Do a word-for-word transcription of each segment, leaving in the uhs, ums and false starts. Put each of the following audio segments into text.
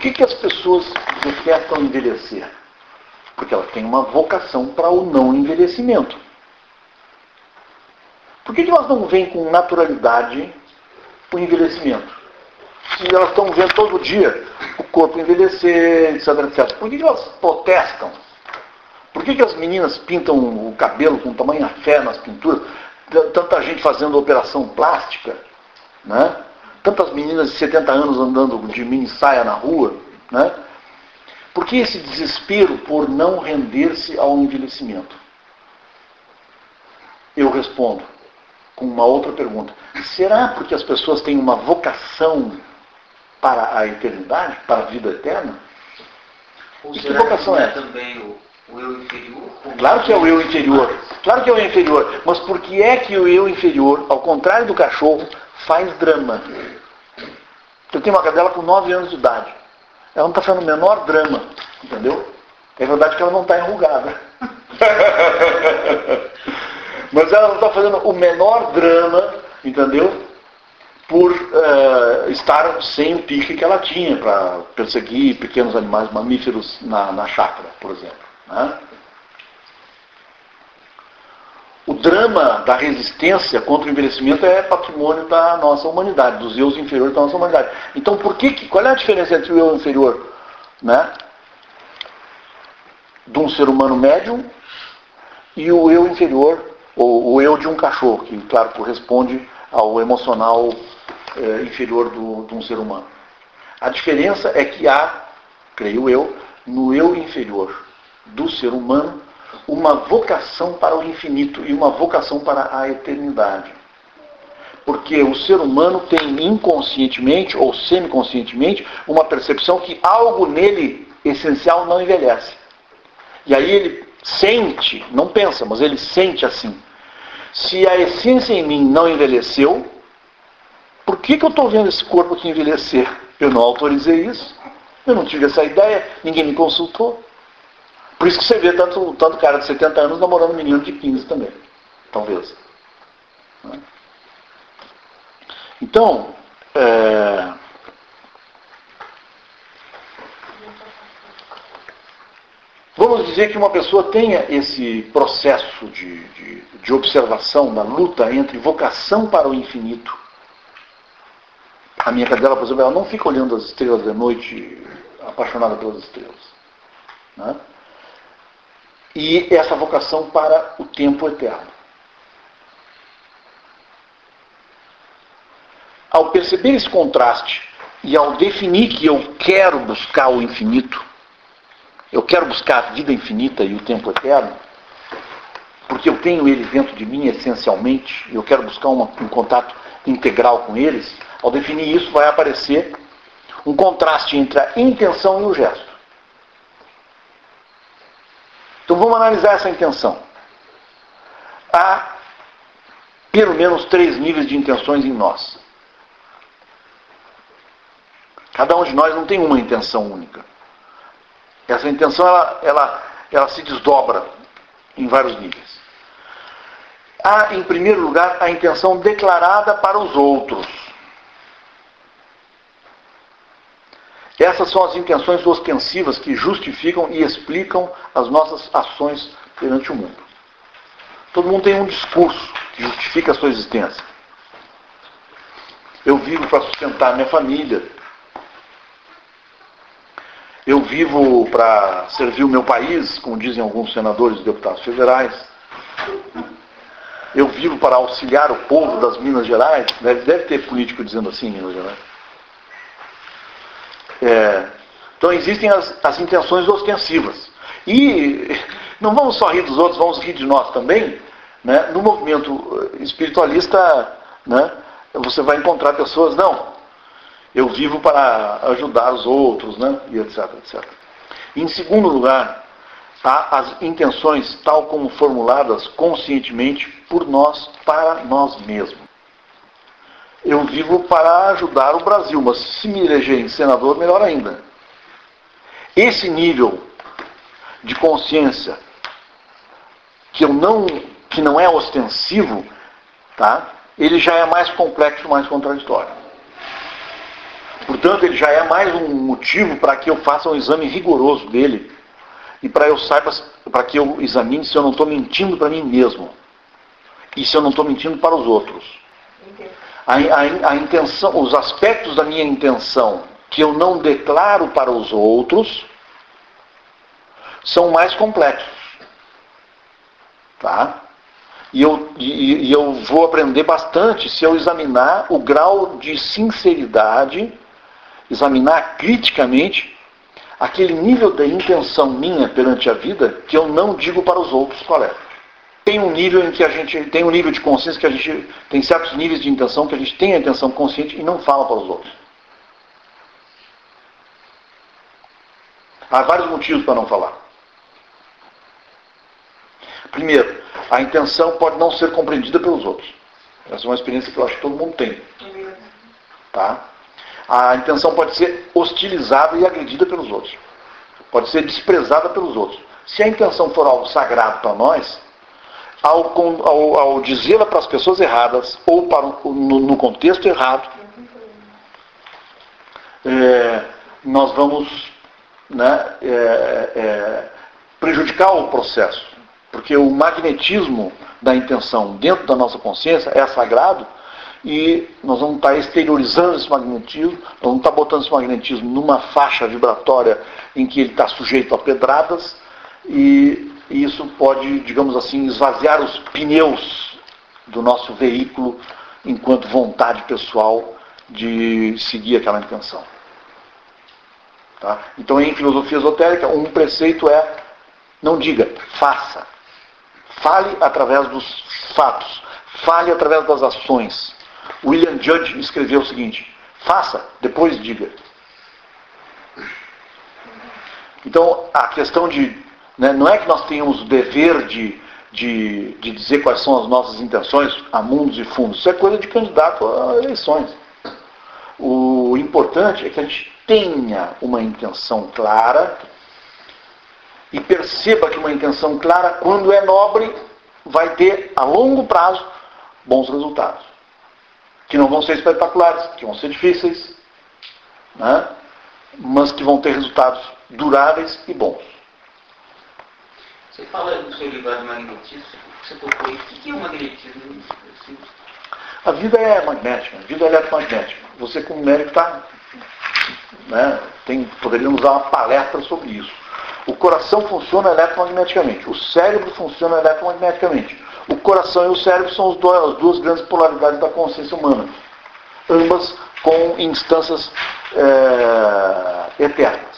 que, que as pessoas detestam envelhecer? Porque elas têm uma vocação para o não envelhecimento. Por que, que elas não veem com naturalidade o envelhecimento? Se elas estão vendo todo dia o corpo envelhecer, etc, etcétera. Por que, que elas protestam? Por que, que as meninas pintam o cabelo com tamanha fé nas pinturas? Tanta gente fazendo operação plástica, né? Tantas meninas de setenta anos andando de mini saia na rua, né? Por que esse desespero por não render-se ao envelhecimento? Eu respondo com uma outra pergunta. Será porque as pessoas têm uma vocação para a eternidade, para a vida eterna? Ou e será que vocação que não é é também o, o eu inferior? Claro que é o eu inferior. Claro que é o eu inferior. Mas por que é que o eu inferior, ao contrário do cachorro, faz drama? Eu tenho uma cadela com nove anos de idade. Ela não está fazendo o menor drama. Entendeu? É verdade que ela não está enrugada. Mas ela não está fazendo o menor drama, entendeu? Por uh, estar sem o pique que ela tinha para perseguir pequenos animais mamíferos na, na chácara, por exemplo. Né? O drama da resistência contra o envelhecimento é patrimônio da nossa humanidade, dos eus inferiores da nossa humanidade. Então, por que, que, qual é a diferença entre o eu inferior, né, de um ser humano médium e o eu inferior, ou o eu de um cachorro, que, claro, corresponde ao emocional eh, inferior do, de um ser humano? A diferença é que há, creio eu, no eu inferior do ser humano, uma vocação para o infinito e uma vocação para a eternidade. Porque o ser humano tem inconscientemente ou semiconscientemente uma percepção que algo nele essencial não envelhece. E aí ele sente, não pensa, mas ele sente assim: se a essência em mim não envelheceu, por que, que eu estou vendo esse corpo aqui envelhecer? Eu não autorizei isso, eu não tive essa ideia, ninguém me consultou. Por isso que você vê tanto, tanto cara de setenta anos namorando um menino de quinze também. Talvez. Então, é... vamos dizer que uma pessoa tenha esse processo de, de, de observação, da luta entre vocação para o infinito. A minha cadela, por exemplo, ela não fica olhando as estrelas de noite, apaixonada pelas estrelas. Né? E essa vocação para o tempo eterno. Ao perceber esse contraste e ao definir que eu quero buscar o infinito, eu quero buscar a vida infinita e o tempo eterno, porque eu tenho ele dentro de mim essencialmente, eu quero buscar uma, um contato integral com eles, ao definir isso vai aparecer um contraste entre a intenção e o gesto. Então vamos analisar essa intenção. Há pelo menos três níveis de intenções em nós. Cada um de nós não tem uma intenção única. Essa intenção ela, ela, ela se desdobra em vários níveis. Há, em primeiro lugar, a intenção declarada para os outros. Essas são as intenções ostensivas que justificam e explicam as nossas ações perante o mundo. Todo mundo tem um discurso que justifica a sua existência. Eu vivo para sustentar minha família. Eu vivo para servir o meu país, como dizem alguns senadores e deputados federais. Eu vivo para auxiliar o povo das Minas Gerais. Deve, deve ter político dizendo assim em Minas Gerais. É, então existem as, as intenções ostensivas. E não vamos só rir dos outros, vamos rir de nós também. Né? No movimento espiritualista, né, você vai encontrar pessoas, não, eu vivo para ajudar os outros, né, e etc, etcétera. Em segundo lugar, há as intenções tal como formuladas conscientemente por nós, para nós mesmos. Eu vivo para ajudar o Brasil, mas se me elegerem senador, melhor ainda. Esse nível de consciência que, eu não, que não é ostensivo, tá? Ele já é mais complexo, mais contraditório. Portanto, ele já é mais um motivo para que eu faça um exame rigoroso dele e para eu saiba, para que eu examine se eu não estou mentindo para mim mesmo e se eu não estou mentindo para os outros. A, a, a intenção, os aspectos da minha intenção que eu não declaro para os outros são mais complexos. Tá? E eu, e, e eu vou aprender bastante se eu examinar o grau de sinceridade, examinar criticamente aquele nível de intenção minha perante a vida que eu não digo para os outros qual é. Tem um nível em que a gente tem um nível de consciência que a gente tem certos níveis de intenção que a gente tem a intenção consciente e não fala para os outros. Há vários motivos para não falar. Primeiro, a intenção pode não ser compreendida pelos outros. Essa é uma experiência que eu acho que todo mundo tem. Tá? A intenção pode ser hostilizada e agredida pelos outros. Pode ser desprezada pelos outros. Se a intenção for algo sagrado para nós, ao, ao, ao dizê-la para as pessoas erradas ou para, no, no contexto errado, é, nós vamos né, é, é, prejudicar o processo. Porque o magnetismo da intenção dentro da nossa consciência é sagrado e nós vamos estar exteriorizando esse magnetismo, nós vamos estar botando esse magnetismo numa faixa vibratória em que ele está sujeito a pedradas e isso pode, digamos assim, esvaziar os pneus do nosso veículo enquanto vontade pessoal de seguir aquela intenção. Tá? Então, em filosofia esotérica, um preceito é não diga, faça. Fale através dos fatos. Fale através das ações. William Judge escreveu o seguinte: faça, depois diga. Então, a questão de... Né, não é que nós tenhamos o dever de, de, de dizer quais são as nossas intenções a mundos e fundos. Isso é coisa de candidato a eleições. O importante é que a gente tenha uma intenção clara e perceba que uma intenção clara, quando é nobre, vai ter, a longo prazo, bons resultados. Que não vão ser espetaculares, que vão ser difíceis, né? Mas que vão ter resultados duráveis e bons. Você fala no seu livro do magnetismo, você tocou aí, o que é o magnetismo? A vida é magnética, a vida é eletromagnética. Você, como médico, tá, né, tem, poderíamos dar uma palestra sobre isso. O coração funciona eletromagneticamente. O cérebro funciona eletromagneticamente. O coração e o cérebro são os dois, as duas grandes polaridades da consciência humana. Ambas com instâncias é, eternas.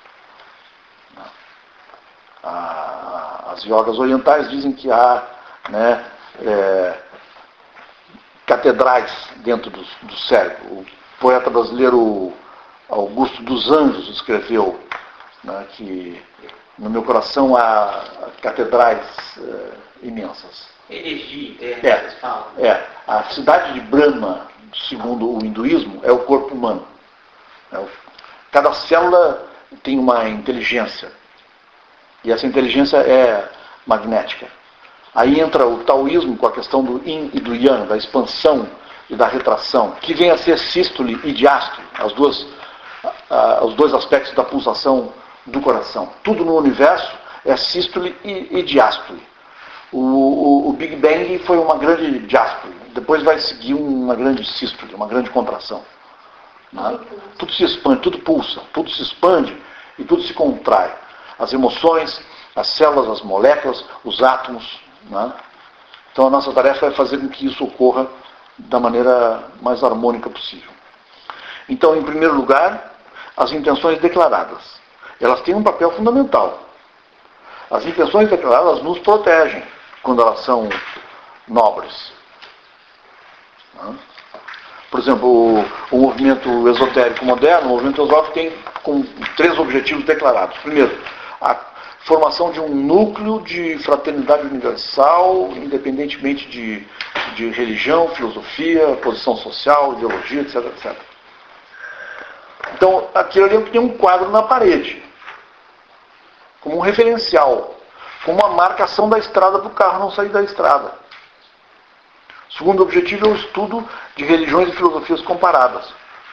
As yogas orientais dizem que há né, é, catedrais dentro do, do cérebro. O poeta brasileiro Augusto dos Anjos escreveu né, que no meu coração há catedrais é, imensas. Energia interna, é, vocês falam. É. A cidade de Brahma, segundo o hinduísmo, é o corpo humano. É o, cada célula tem uma inteligência. E essa inteligência é magnética. Aí entra o taoísmo com a questão do yin e do yang, da expansão e da retração, que vem a ser sístole e diástole, as duas, uh, os dois aspectos da pulsação do coração. Tudo no universo é sístole e, e diástole. O, o, o Big Bang foi uma grande diástole, depois vai seguir uma grande sístole, uma grande contração. Né? Tudo se expande, tudo pulsa, tudo se expande e tudo se contrai. As emoções, as células, as moléculas, os átomos. Né? Então a nossa tarefa é fazer com que isso ocorra da maneira mais harmônica possível. Então, em primeiro lugar, as intenções declaradas. Elas têm um papel fundamental. As intenções declaradas nos protegem quando elas são nobres. Né? Por exemplo, o, o movimento esotérico moderno, o movimento esotérico tem com três objetivos declarados. Primeiro, a formação de um núcleo de fraternidade universal, independentemente de, de religião, filosofia, posição social, ideologia, etc, etcétera. Então, aquilo ali tem um quadro na parede, como um referencial, como uma marcação da estrada para o carro não sair da estrada. O segundo objetivo é o estudo de religiões e filosofias comparadas.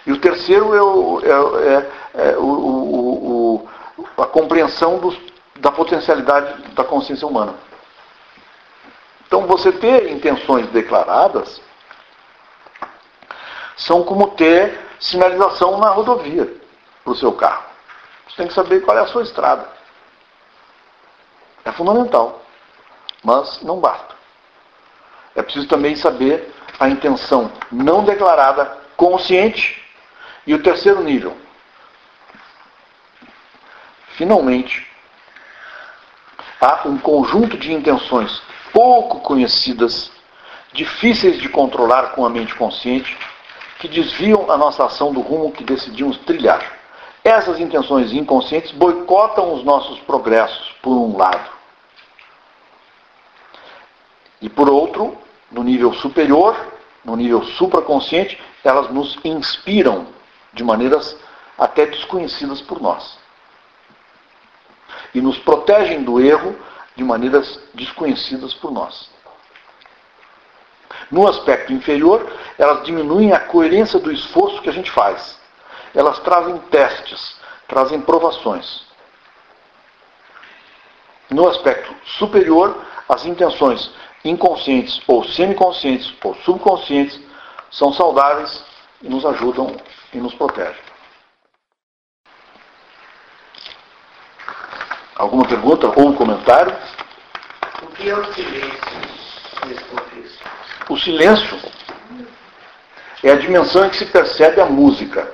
E o terceiro é, o, é, é, é o, o, o, a compreensão dos, da potencialidade da consciência humana. Então, você ter intenções declaradas são como ter sinalização na rodovia para o seu carro. Você tem que saber qual é a sua estrada. É fundamental, mas não basta. É preciso também saber a intenção não declarada consciente. E o terceiro nível. Finalmente, há um conjunto de intenções pouco conhecidas, difíceis de controlar com a mente consciente, que desviam a nossa ação do rumo que decidimos trilhar. Essas intenções inconscientes boicotam os nossos progressos, por um lado. E por outro, no nível superior, no nível supraconsciente, elas nos inspiram de maneiras até desconhecidas por nós. E nos protegem do erro de maneiras desconhecidas por nós. No aspecto inferior, elas diminuem a coerência do esforço que a gente faz. Elas trazem testes, trazem provações. No aspecto superior, as intenções inconscientes ou semiconscientes ou subconscientes são saudáveis e nos ajudam e nos protegem. Alguma pergunta ou comentário? O que é o silêncio nesse contexto? O silêncio é a dimensão em que se percebe a música.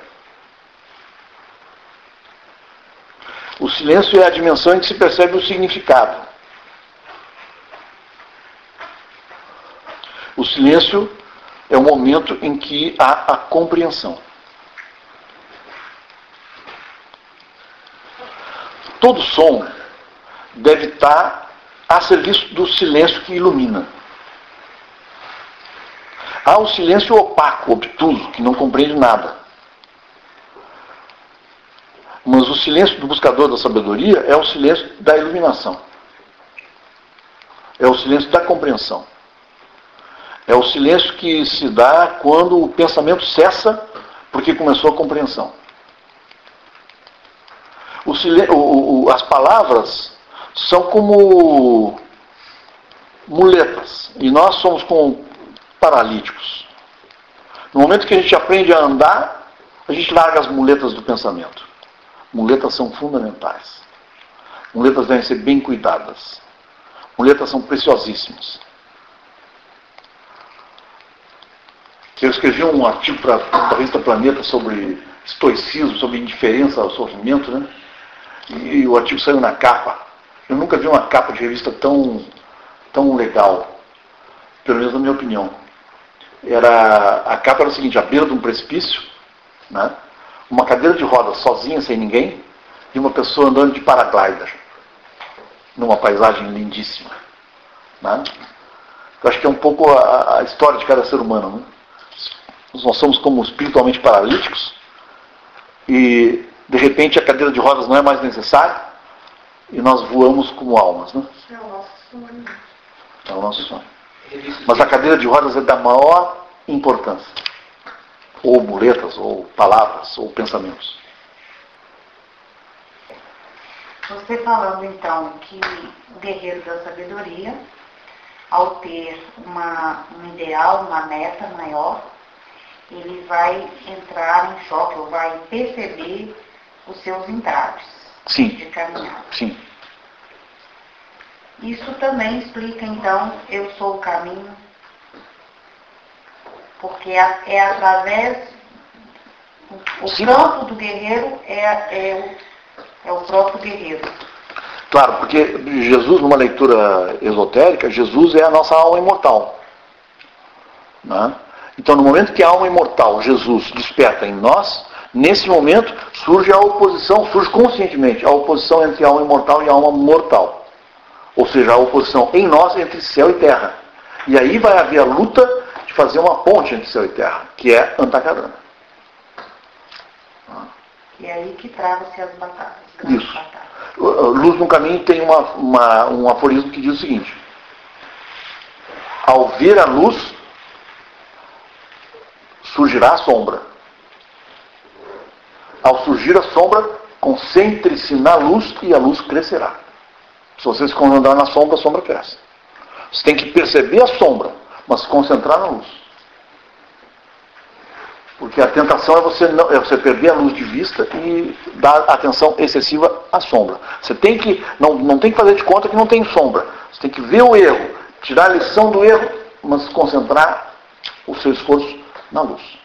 O silêncio é a dimensão em que se percebe o significado. O silêncio é o momento em que há a compreensão. Todo som deve estar a serviço do silêncio que ilumina. Há o silêncio opaco, obtuso, que não compreende nada. Mas o silêncio do buscador da sabedoria é o silêncio da iluminação. É o silêncio da compreensão. É o silêncio que se dá quando o pensamento cessa porque começou a compreensão. O silen- o, o, as palavras são como muletas. E nós somos como paralíticos. No momento que a gente aprende a andar, a gente larga as muletas do pensamento. Muletas são fundamentais. Muletas devem ser bem cuidadas. Muletas são preciosíssimas. Eu escrevi um artigo para a revista Planeta sobre estoicismo, sobre indiferença ao sofrimento, né? E o artigo saiu na capa. Eu nunca vi uma capa de revista tão, tão legal, pelo menos na minha opinião. Era, a capa era o seguinte: à beira de um precipício, né? Uma cadeira de rodas sozinha, sem ninguém, e uma pessoa andando de paraglider, numa paisagem lindíssima. Né? Eu acho que é um pouco a, a história de cada ser humano. Né? Nós somos como espiritualmente paralíticos, e de repente a cadeira de rodas não é mais necessária, e nós voamos como almas. Né? É o nosso sonho. É o nosso sonho. Mas a cadeira de rodas é da maior importância. Ou muletas, ou palavras, ou pensamentos. Você falando então que o guerreiro da sabedoria, ao ter uma, um ideal, uma meta maior, ele vai entrar em choque, ou vai perceber os seus entraves Sim. de caminhada. Sim. Isso também explica então, eu sou o caminho, porque é, é através, o, o Sim. campo do guerreiro é, é, o, é o próprio guerreiro. Claro, porque Jesus, numa leitura esotérica, Jesus é a nossa alma imortal. Né? Então, no momento que a alma imortal, Jesus, desperta em nós, nesse momento surge a oposição, surge conscientemente a oposição entre a alma imortal e a alma mortal. Ou seja, a oposição em nós entre céu e terra. E aí vai haver a luta de fazer uma ponte entre céu e terra, que é Antakarana. E é aí que trava-se as batalhas. Isso. Batalhas. Luz no Caminho tem uma, uma, um aforismo que diz o seguinte: ao ver a luz, surgirá a sombra. ao surgir a sombra, concentre-se na luz e a luz crescerá. Se você se concentrar na sombra, a sombra cresce. Você tem que perceber a sombra, mas se concentrar na luz. Porque a tentação é você, não, é você perder a luz de vista e dar atenção excessiva à sombra. Você tem que, não, não tem que fazer de conta que não tem sombra. Você tem que ver o erro, tirar a lição do erro, mas concentrar o seu esforço na luz.